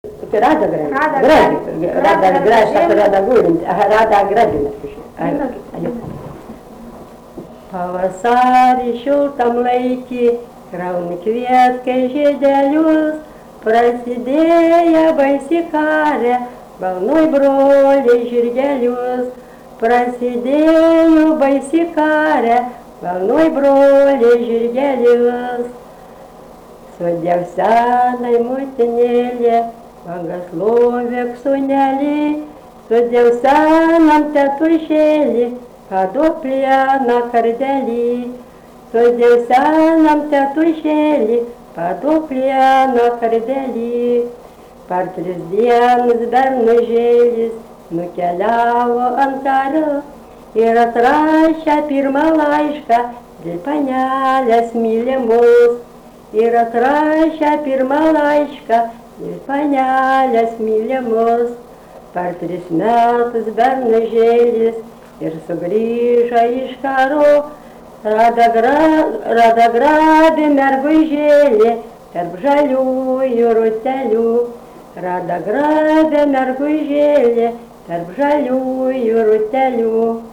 Rada Grabina. Pavasarį šiltam laikį krauni kvietkai žiedelius, prasidėję baisi karė, balnoj broliai žirgelius. Prasidėjo baisi karė, balnoj broliai žirgelius. Sudėv senai motinėlė, vangas lovėk sūnelį, sudėv senam tetušėlį, paduok plieną kardelį. Sudėv senam tetušėlį, paduok plieną kardelį. Per 3 dienas bernužėlis nukeliavo ant kelio ir atrašė pirmą laišką dėl panelės mylimos. Ir atrašė pirmą laišką dėl panelės mylimos. Per 3 metus bernužėlis ir sugrįžo iš karo, rada grabė mergužėlį tarp žaliųjų rutelių. Rada grabė mergužėlį tarp žaliųjų rutelių.